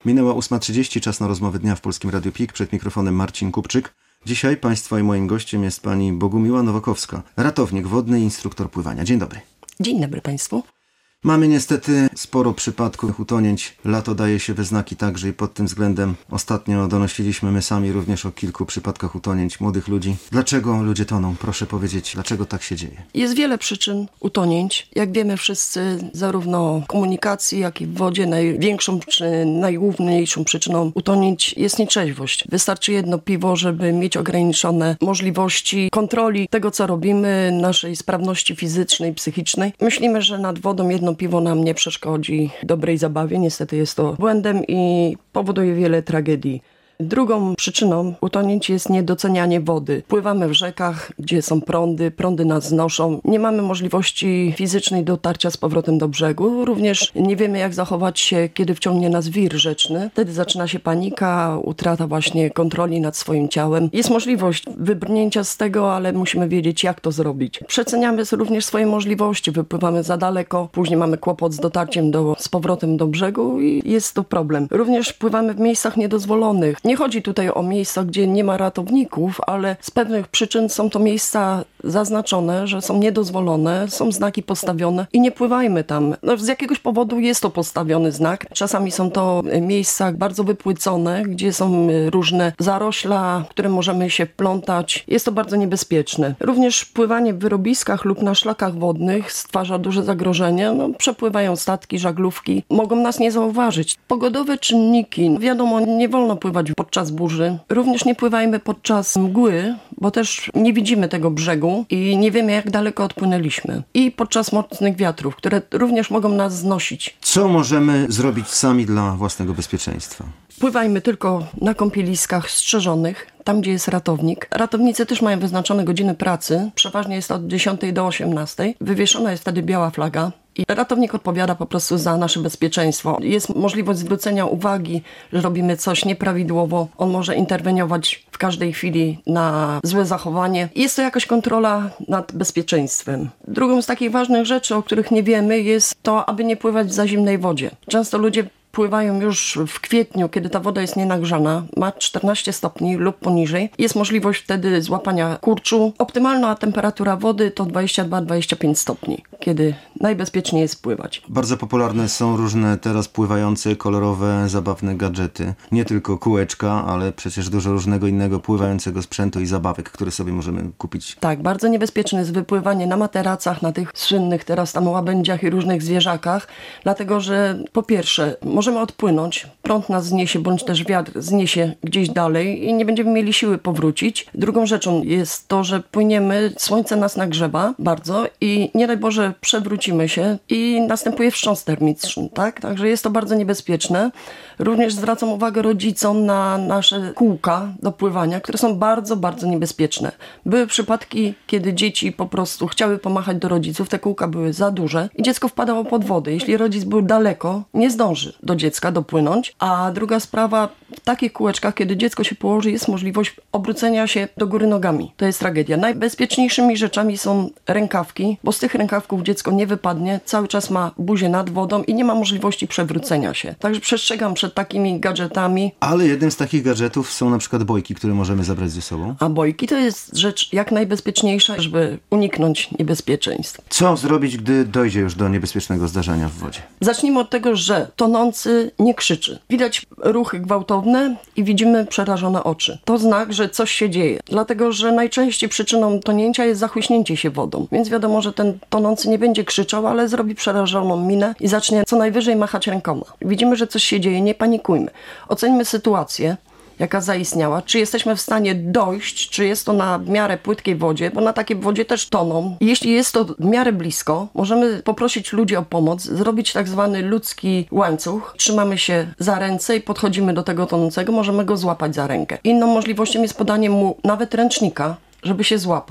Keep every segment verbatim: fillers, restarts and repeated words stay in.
Minęła ósma trzydzieści, czas na rozmowę dnia w Polskim Radiu P I K. Przed mikrofonem Marcin Kupczyk. Dzisiaj Państwa i moim gościem jest pani Bogumiła Nowakowska, ratownik wodny i instruktor pływania. Dzień dobry. Dzień dobry Państwu. Mamy niestety sporo przypadków utonięć. Lato daje się we znaki także i pod tym względem. Ostatnio donosiliśmy my sami również o kilku przypadkach utonięć młodych ludzi. Dlaczego ludzie toną? Proszę powiedzieć, dlaczego tak się dzieje? Jest wiele przyczyn utonięć. Jak wiemy wszyscy, zarówno w komunikacji, jak i w wodzie największą czy najgłówniejszą przyczyną utonięć jest nietrzeźwość. Wystarczy jedno piwo, żeby mieć ograniczone możliwości kontroli tego, co robimy, naszej sprawności fizycznej, psychicznej. Myślimy, że nad wodą jedno piwo nam nie przeszkodzi dobrej zabawie. Niestety jest to błędem i powoduje wiele tragedii. Drugą przyczyną utonięć jest niedocenianie wody. Pływamy w rzekach, gdzie są prądy, prądy nas znoszą. Nie mamy możliwości fizycznej dotarcia z powrotem do brzegu. Również nie wiemy, jak zachować się, kiedy wciągnie nas wir rzeczny. Wtedy zaczyna się panika, utrata właśnie kontroli nad swoim ciałem. Jest możliwość wybrnięcia z tego, ale musimy wiedzieć, jak to zrobić. Przeceniamy również swoje możliwości. Wypływamy za daleko, później mamy kłopot z dotarciem do, z powrotem do brzegu i jest to problem. Również pływamy w miejscach niedozwolonych. Nie chodzi tutaj o miejsca, gdzie nie ma ratowników, ale z pewnych przyczyn są to miejsca zaznaczone, że są niedozwolone, są znaki postawione i nie pływajmy tam. No, z jakiegoś powodu jest to postawiony znak. Czasami są to miejsca bardzo wypłycone, gdzie są różne zarośla, w które możemy się wplątać. Jest to bardzo niebezpieczne. Również pływanie w wyrobiskach lub na szlakach wodnych stwarza duże zagrożenie. No, przepływają statki, żaglówki. Mogą nas nie zauważyć. Pogodowe czynniki. Wiadomo, nie wolno pływać podczas burzy. Również nie pływajmy podczas mgły, bo też nie widzimy tego brzegu i nie wiemy, jak daleko odpłynęliśmy. I podczas mocnych wiatrów, które również mogą nas znosić. Co możemy zrobić sami dla własnego bezpieczeństwa? Pływajmy tylko na kąpieliskach strzeżonych, tam gdzie jest ratownik. Ratownicy też mają wyznaczone godziny pracy. Przeważnie jest to od dziesiątej do osiemnastej. Wywieszona jest wtedy biała flaga. I ratownik odpowiada po prostu za nasze bezpieczeństwo. Jest możliwość zwrócenia uwagi, że robimy coś nieprawidłowo. On może interweniować w każdej chwili na złe zachowanie. Jest to jakaś kontrola nad bezpieczeństwem. Drugą z takich ważnych rzeczy, o których nie wiemy, jest to, aby nie pływać w za zimnej wodzie. Często ludzie pływają już w kwietniu, kiedy ta woda jest nienagrzana, ma czternaście stopni lub poniżej. Jest możliwość wtedy złapania kurczu. Optymalna temperatura wody to dwadzieścia dwa do dwudziestu pięciu stopni, kiedy najbezpieczniej jest pływać. Bardzo popularne są różne teraz pływające, kolorowe, zabawne gadżety. Nie tylko kółeczka, ale przecież dużo różnego innego pływającego sprzętu i zabawek, które sobie możemy kupić. Tak, bardzo niebezpieczne jest wypływanie na materacach, na tych słynnych teraz tam łabędziach i różnych zwierzakach, dlatego że po pierwsze możemy odpłynąć, prąd nas zniesie, bądź też wiatr zniesie gdzieś dalej i nie będziemy mieli siły powrócić. Drugą rzeczą jest to, że płyniemy, słońce nas nagrzewa bardzo i nie daj Boże przewrócimy się i następuje wstrząs termiczny, tak? Także jest to bardzo niebezpieczne. Również zwracam uwagę rodzicom na nasze kółka do pływania, które są bardzo, bardzo niebezpieczne. Były przypadki, kiedy dzieci po prostu chciały pomachać do rodziców, te kółka były za duże i dziecko wpadało pod wodę. Jeśli rodzic był daleko, nie zdąży do dziecka dopłynąć. A druga sprawa, w takich kółeczkach, kiedy dziecko się położy, jest możliwość obrócenia się do góry nogami. To jest tragedia. Najbezpieczniejszymi rzeczami są rękawki, bo z tych rękawków dziecko nie wypadnie, cały czas ma buzię nad wodą i nie ma możliwości przewrócenia się. Także przestrzegam przed takimi gadżetami. Ale jednym z takich gadżetów są na przykład bojki, które możemy zabrać ze sobą. A bojki to jest rzecz jak najbezpieczniejsza, żeby uniknąć niebezpieczeństw. Co zrobić, gdy dojdzie już do niebezpiecznego zdarzenia w wodzie? Zacznijmy od tego, że tonący nie krzyczy. Widać ruchy gwałtowne i widzimy przerażone oczy. To znak, że coś się dzieje. Dlatego, że najczęściej przyczyną tonięcia jest zachłyśnięcie się wodą. Więc wiadomo, że ten tonący nie będzie krzyczał, ale zrobi przerażoną minę i zacznie co najwyżej machać rękoma. Widzimy, że coś się dzieje, nie panikujmy. Oceńmy sytuację, jaka zaistniała, czy jesteśmy w stanie dojść, czy jest to na w miarę płytkiej wodzie, bo na takiej wodzie też toną. Jeśli jest to w miarę blisko, możemy poprosić ludzi o pomoc, zrobić tak zwany ludzki łańcuch. Trzymamy się za ręce i podchodzimy do tego tonącego, możemy go złapać za rękę. Inną możliwością jest podanie mu nawet ręcznika, żeby się złapał.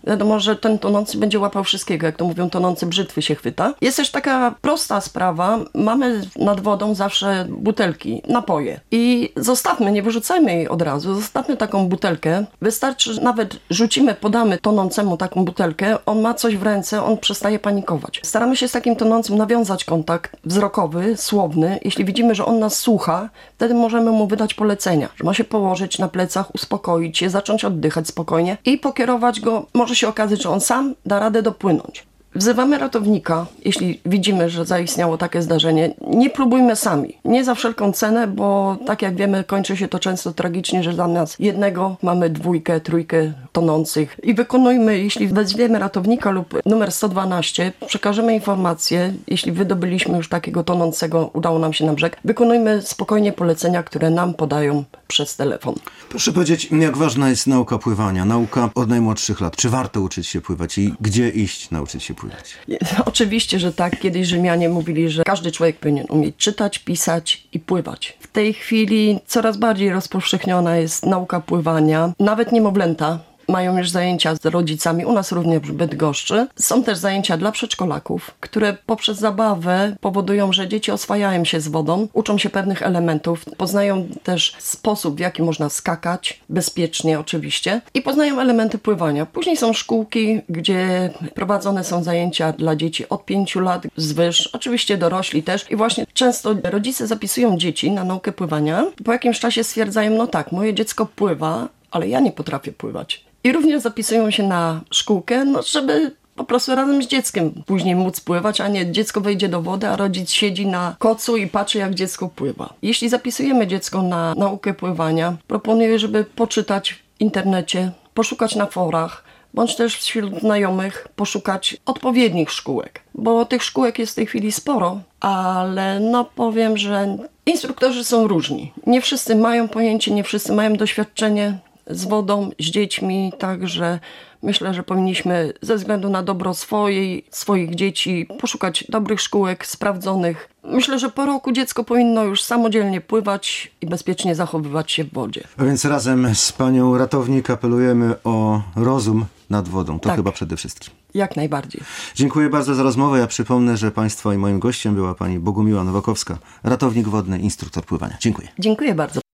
Wiadomo, że ten tonący będzie łapał wszystkiego, jak to mówią, tonący brzytwy się chwyta. Jest też taka prosta sprawa, mamy nad wodą zawsze butelki, napoje i zostawmy, nie wyrzucajmy jej od razu, zostawmy taką butelkę. Wystarczy, że nawet rzucimy, podamy tonącemu taką butelkę, on ma coś w ręce, on przestaje panikować. Staramy się z takim tonącym nawiązać kontakt wzrokowy, słowny. Jeśli widzimy, że on nas słucha, wtedy możemy mu wydać polecenia, że ma się położyć na plecach, uspokoić się, zacząć oddychać spokojnie i pokierować go. Może się okazać, że on sam da radę dopłynąć. Wzywamy ratownika, jeśli widzimy, że zaistniało takie zdarzenie. Nie próbujmy sami. Nie za wszelką cenę, bo tak jak wiemy, kończy się to często tragicznie, że zamiast jednego mamy dwójkę, trójkę tonących. I wykonujmy, jeśli wezwiemy ratownika lub numer sto dwanaście, przekażemy informację, jeśli wydobyliśmy już takiego tonącego, udało nam się na brzeg, wykonujmy spokojnie polecenia, które nam podają przez telefon. Proszę powiedzieć, jak ważna jest nauka pływania? Nauka od najmłodszych lat. Czy warto uczyć się pływać i gdzie iść nauczyć się pływać? Oczywiście, że tak. Kiedyś Rzymianie mówili, że każdy człowiek powinien umieć czytać, pisać i pływać. W tej chwili coraz bardziej rozpowszechniona jest nauka pływania. Nawet niemowlęta mają już zajęcia z rodzicami, u nas również w Bydgoszczy. Są też zajęcia dla przedszkolaków, które poprzez zabawę powodują, że dzieci oswajają się z wodą, uczą się pewnych elementów, poznają też sposób, w jaki można skakać, bezpiecznie oczywiście, i poznają elementy pływania. Później są szkółki, gdzie prowadzone są zajęcia dla dzieci od pięciu lat wzwyż, oczywiście dorośli też. I właśnie często rodzice zapisują dzieci na naukę pływania. Po jakimś czasie stwierdzają, no tak, moje dziecko pływa, ale ja nie potrafię pływać. I również zapisują się na szkółkę, no żeby po prostu razem z dzieckiem później móc pływać, a nie dziecko wejdzie do wody, a rodzic siedzi na kocu i patrzy, jak dziecko pływa. Jeśli zapisujemy dziecko na naukę pływania, proponuję, żeby poczytać w internecie, poszukać na forach, bądź też wśród znajomych poszukać odpowiednich szkółek. Bo tych szkółek jest w tej chwili sporo, ale no powiem, że instruktorzy są różni. Nie wszyscy mają pojęcie, nie wszyscy mają doświadczenie z wodą, z dziećmi, także myślę, że powinniśmy ze względu na dobro swojej, swoich dzieci poszukać dobrych szkółek, sprawdzonych. Myślę, że po roku dziecko powinno już samodzielnie pływać i bezpiecznie zachowywać się w wodzie. A więc razem z panią ratownik apelujemy o rozum nad wodą. To Tak. chyba przede wszystkim. Jak najbardziej. Dziękuję bardzo za rozmowę. Ja przypomnę, że państwa i moim gościem była pani Bogumiła Nowakowska, ratownik wodny, instruktor pływania. Dziękuję. Dziękuję bardzo.